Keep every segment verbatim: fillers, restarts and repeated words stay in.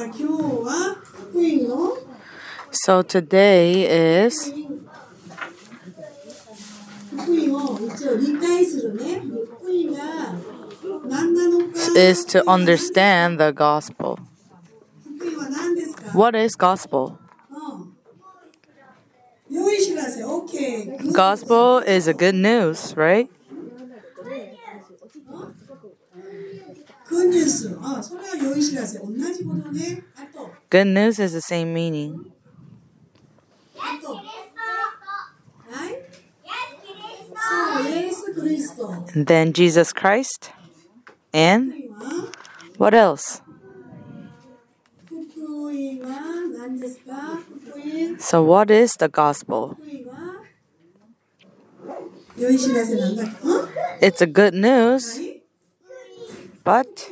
So today is is to understand the gospel. What is gospel? Gospel is a good news, right? Good news is the same meaning. And then Jesus Christ. And what else? So what is the gospel? It's a good news, but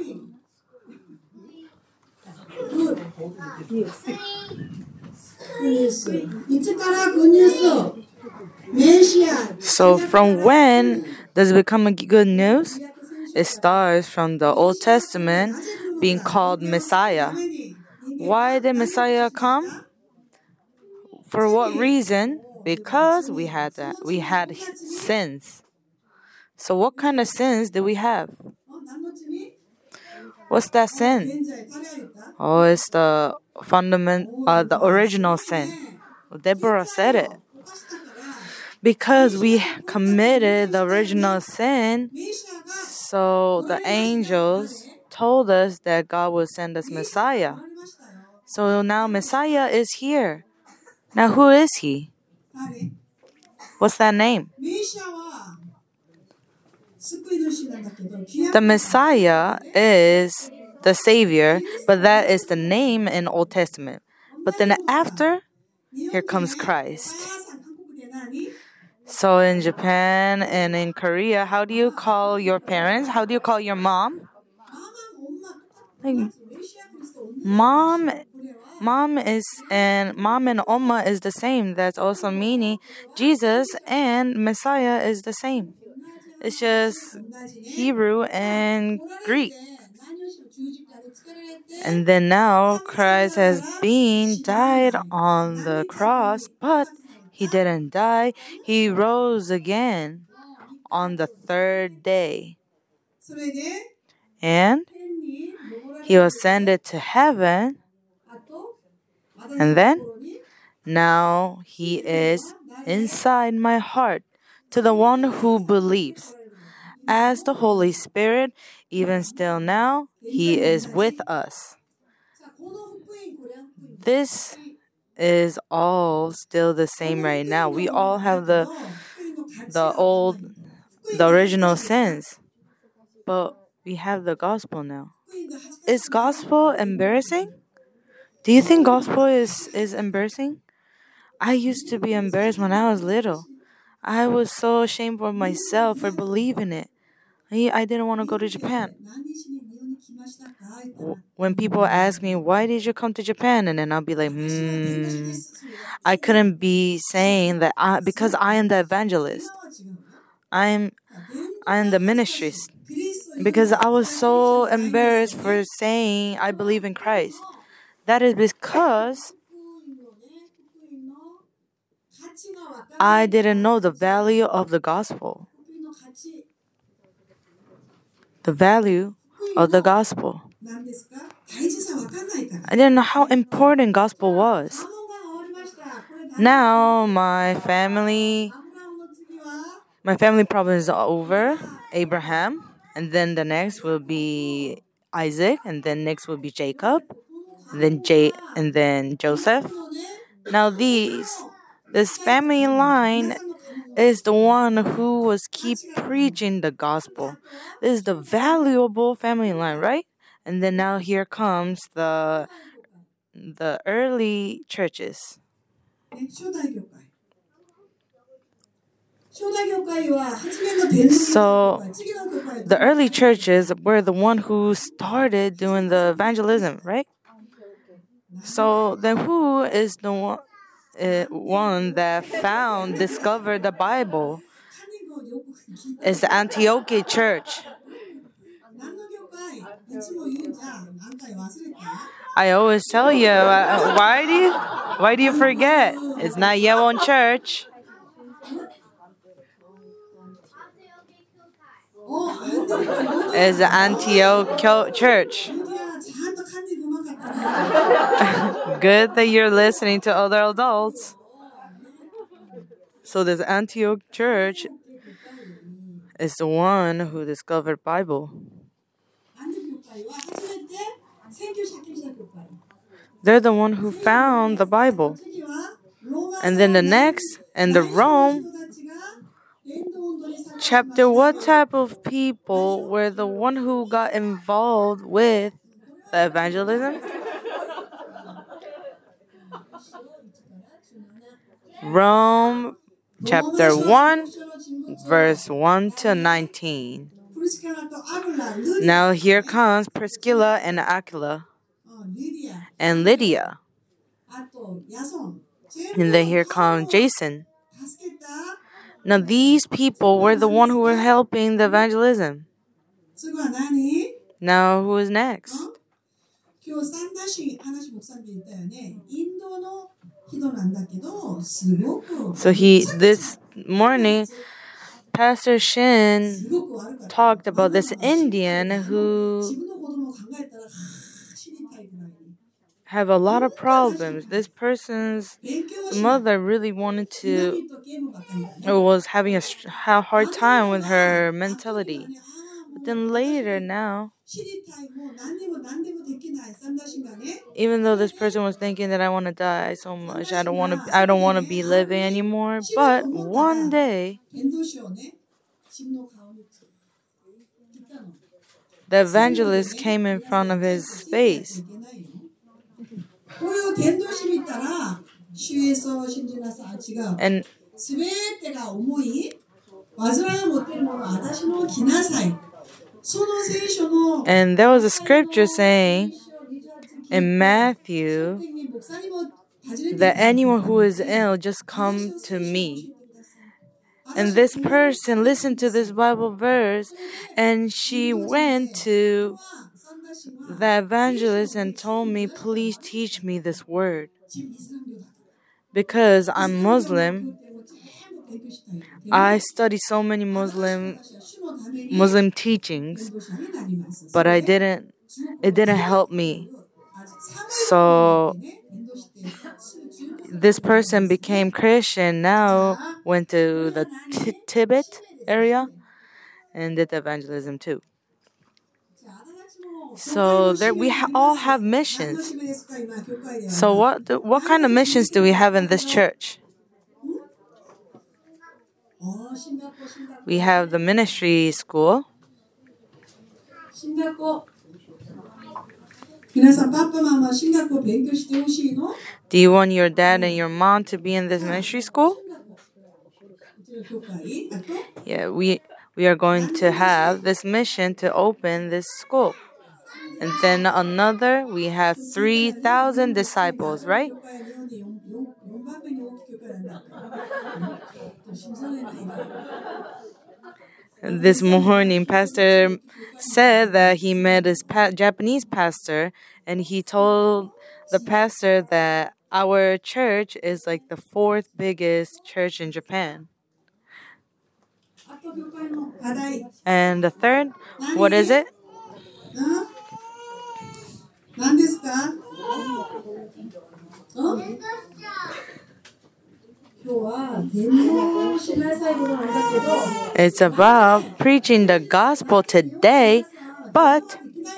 so from when does it become a good news? It starts from the Old Testament being called Messiah. Why did Messiah come? For what reason? Because we had that. We had sins. So what kind of sins do we have? What's that sin? Oh, it's the fundament, uh, the original sin. Well, Deborah said it. Because we committed the original sin, so the angels told us that God will send us Messiah. So now Messiah is here. Now who is he? What's that name? The Messiah is the Savior, but that is the name in Old Testament. But then after, here comes Christ. So in Japan and in Korea, how do you call your parents? How do you call your mom? Like, mom, mom is and mom and Oma is the same. That's also meaning Jesus and Messiah is the same. It's just Hebrew and Greek. And then now Christ has been died on the cross, but he didn't die. He rose again on the third day. And he ascended to heaven. And then now he is inside my heart to the one who believes. As the Holy Spirit, even still now, he is with us. This is all still the same right now. We all have the the old, the original sins, but we have the gospel now. Is gospel embarrassing? Do you think gospel is, is embarrassing? I used to be embarrassed when I was little. I was so ashamed of myself for believing it. I didn't want to go to Japan. When people ask me, why did you come to Japan? And then I'll be like, hmm. I couldn't be saying that I, because I am the evangelist. I'm, I'm the ministrist. Because I was so embarrassed for saying I believe in Christ. That is because I didn't know the value of the gospel. The value of the gospel. I didn't know how important gospel was. Now my family, my family problem is over. Abraham, and then the next will be Isaac, and then next will be Jacob, and then J, and then Joseph. Now these, this family line is the one who was keep preaching the gospel. This is the valuable family line, right? And then now here comes the the early churches. So the early churches were the one who started doing the evangelism, right? So then who is the one, uh, one that found, discovered the Bible? It's the Antioch church. I always tell you, uh, why do you, why do you forget? It's not Yewon Church. It's the Antioch Church. Good that you're listening to other adults. So this Antioch Church is the one who discovered Bible. They're the one who found the Bible. And then the next, and the Rome chapter, what type of people were the one who got involved with the evangelism? Rome chapter one, verse one to nineteen. Now here comes Priscilla and Aquila and Lydia. And then here comes Jason. Now these people were the one who were helping the evangelism. Now who is next? So he this morning Pastor Shin talked about this Indian who have a lot of problems. This person's mother really wanted to, or was having a hard time with her mentality. But then later now, even though this person was thinking that I want to die so much, I don't want to, I don't want to be living anymore. But one day, the evangelist came in front of his face. And And there was a scripture saying in Matthew that anyone who is ill, just come to me. And this person listened to this Bible verse, and she went to the evangelist and told me, please teach me this word. Because I'm Muslim, I study so many Muslim Muslim teachings, but I didn't, it didn't help me. So this person became Christian, now went to the t- Tibet area and did evangelism too. So there we ha- all have missions. So what do, what kind of missions do we have in this church? We have the ministry school. Do you want your dad and your mom to be in this ministry school? Yeah, we we are going to have this mission to open this school. And then another, we have three thousand disciples, right? This morning, Pastor said that he met his pa- Japanese pastor, and he told the pastor that our church is like the fourth biggest church in Japan. And the third, what is it? It's about preaching the gospel today, but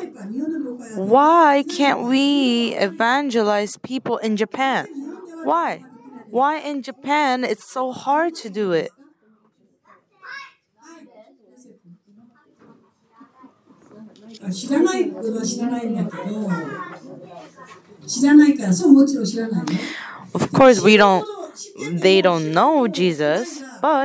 why can't we evangelize people in Japan? Why? Why in Japan it's so hard to do it? Of course, we don't, they don't know Jesus, but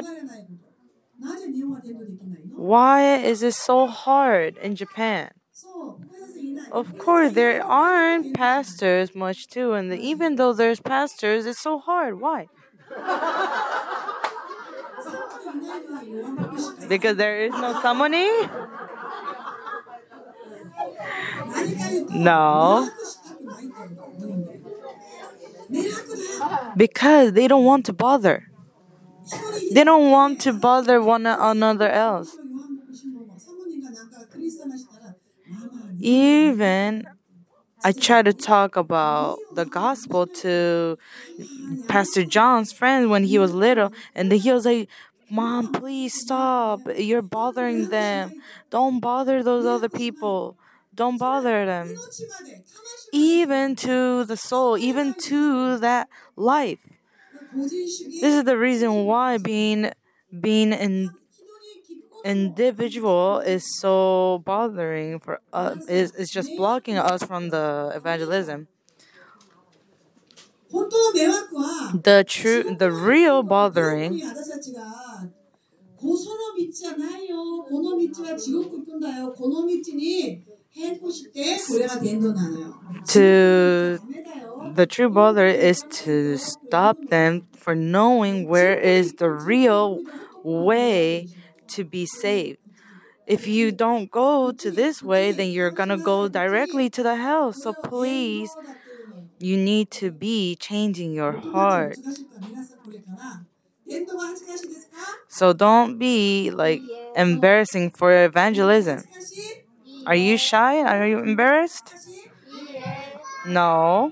why is it so hard in Japan? Of course, there aren't pastors much too, and even though there's pastors, it's so hard. Why? Because there is no summoning? No. Because they don't want to bother. They don't want to bother one another else. Even I try to talk about the gospel to Pastor John's friend when he was little, and then he was like, "Mom, please stop. You're bothering them. Don't bother those other people. Don't bother them." Even to the soul, even to that life. This is the reason why being being in individual is so bothering for us. Is is just blocking us from the evangelism. The true, the real bothering. To the true bother is to stop them for knowing where is the real way to be saved. If you don't go to this way, then you're gonna go directly to the hell. So please, you need to be changing your heart. So don't be like embarrassing for evangelism. Are you shy? Are you embarrassed? No.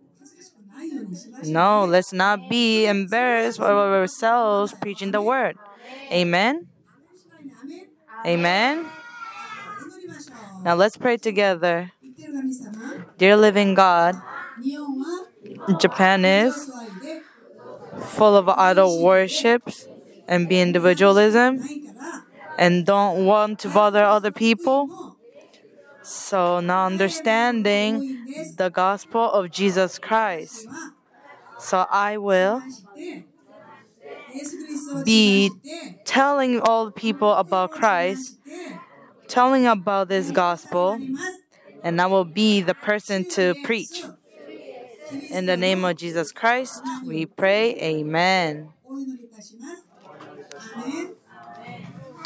No, let's not be embarrassed for ourselves preaching the word. Amen. Amen. Now let's pray together. Dear living God, Japan is full of idol worships and be individualism and don't want to bother other people. So now understanding the gospel of Jesus Christ. So I will be telling all people about Christ, telling about this gospel, and I will be the person to preach. In the name of Jesus Christ, we pray. Amen.